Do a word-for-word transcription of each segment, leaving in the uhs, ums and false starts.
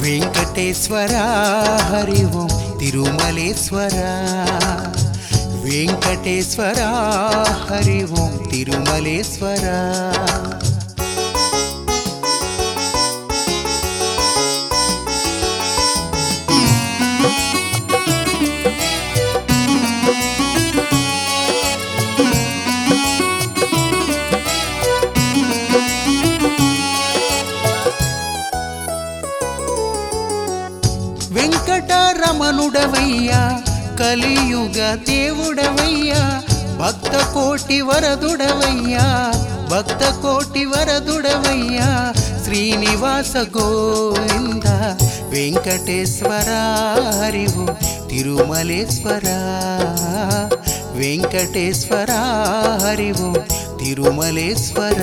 వెంకటేశ్వర హరి ఓం తిరుమలేశ్వర వెంకటేశ్వర హరి ఓం తిరుమలేశ్వర వెంకటరమణుడవయ్యా కలియుగ దేవుడవయ్యా భక్త కోటి వరదుడవయ్యా భక్త కోటి వరదుడవయ్యా శ్రీనివాస గోవింద వెంకటేశ్వర హరి ఓం తిరుమలేశ్వర వెంకటేశ్వర హరి ఓం తిరుమలేశ్వర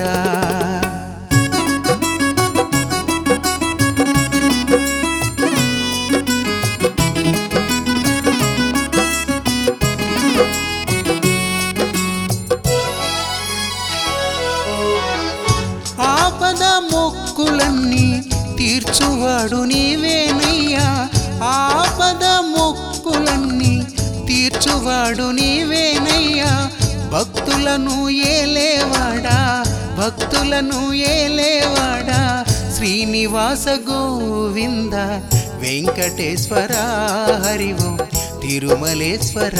ఆపద మొక్కులన్నీ తీర్చువాడు నీవేనయ్యా ఆపద మొక్కులన్నీ తీర్చువాడు నీవేనయ్యా భక్తులను ఏలేవాడా భక్తులను ఏలేవాడా శ్రీనివాస గోవింద వెంకటేశ్వర హరి ఓం తిరుమలేశ్వర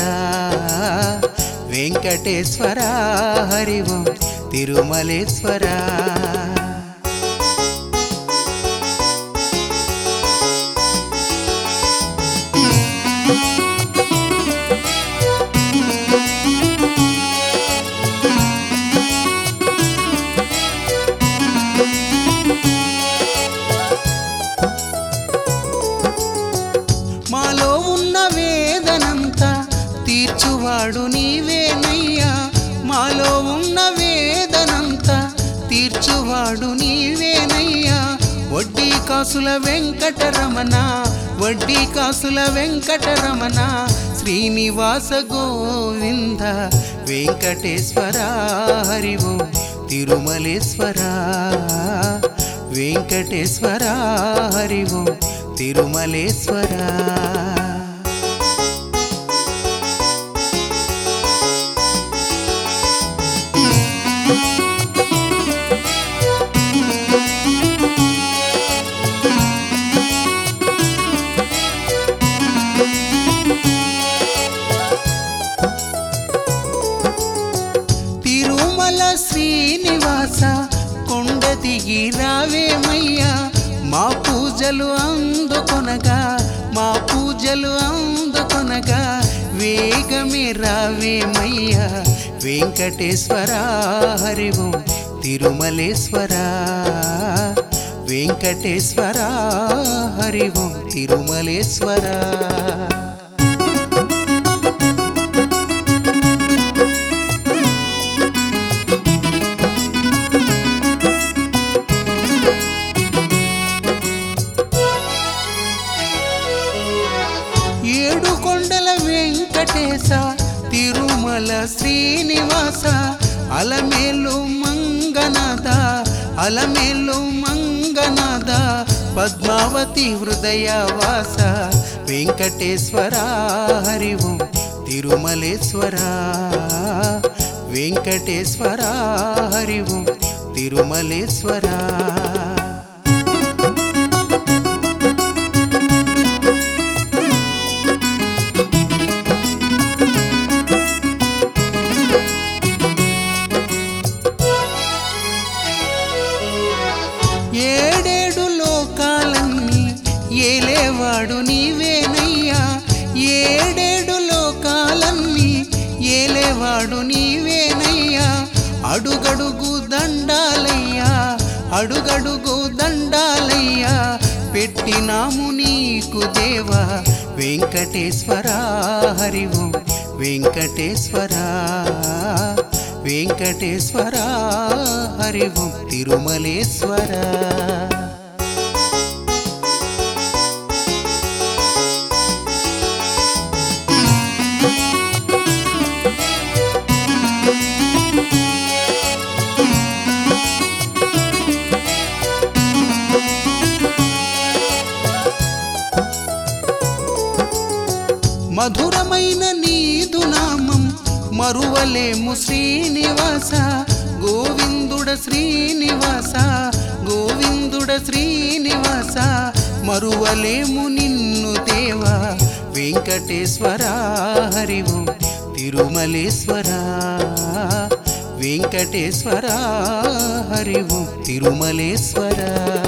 వెంకటేశ్వర హరి ఓం తిరుమలేశ్వర మాలో ఉన్న వేదనంతా తీర్చువాడు నీవేనయ్యా మాలో ఉన్న వేదనంతా తీర్చువాడు నీవేనయ్యా వడ్డీ కాసుల వెంకటరమణ వడ్డీ కాసుల వెంకటరమణ శ్రీనివాస గోవింద వెంకటేశ్వర హరి ఓం తిరుమలేశ్వర వెంకటేశ్వర హరి ఓం తిరుమలేశ్వర తిరుమల శ్రీనివాస కొండ దిగి రావేమయ్యా మా పూజలు అందుకొనగా మా పూజలు అందుకొనగా వేగమే రావేమయ్యా వెంకటేశ్వర హరి ఓం తిరుమలేశ్వర వెంకటేశ్వర హరి ఓం తిరుమలేశ్వర ఏడు కొండల వెంకటేశ తిరుమల శ్రీనివాస అలమేలు మంగనాథ అలమేలు మంగనాథ పద్మావతి హృదయవాస వెంకటేశ్వర హరి ఓం తిరుమలేశ్వర వెంకటేశ్వర హరి ఓం తిరుమలేశ్వర ఏడేడు లోకాలన్నీ ఏలేవాడు నీవేనయ్యా ఏడేడు లోకాలన్నీ ఏలేవాడు నీవేనయ్యా అడుగడుగు దండాలయ్యా అడుగడుగు దండాలయ్యా పెట్టినాము నీకు దేవా వెంకటేశ్వర హరి ఓం వెంకటేశ్వర వెంకటేశ్వర హరి ఓం తిరుమలేశ్వర మధురమైన నీదు నామం మరువలేము శ్రీనివాస గోవిందుడ శ్రీనివాస గోవిందుడ శ్రీనివాస మరువలేము నిన్ను దేవా వెంకటేశ్వర హరి ఓం తిరుమలేశ్వర వెంకటేశ్వర హరి ఓం తిరుమలేశ్వర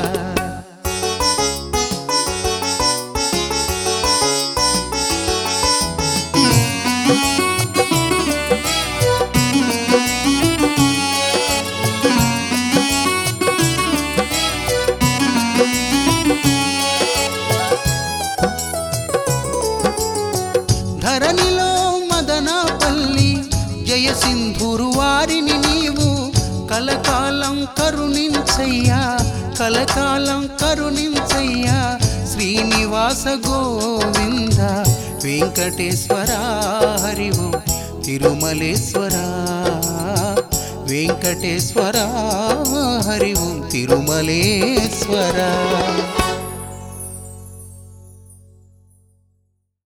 ధరణిలో మదనపల్లి జయ సింధూరు వారిని నీవు కలకాలం కరుణించయ్యా కలకాలం కరుణించయ్యా శ్రీనివాస గోవింద వెంకటేశ్వర హరి ఓం తిరుమలేశ్వర వెంకటేశ్వర హరి ఓం తిరుమలేశ్వర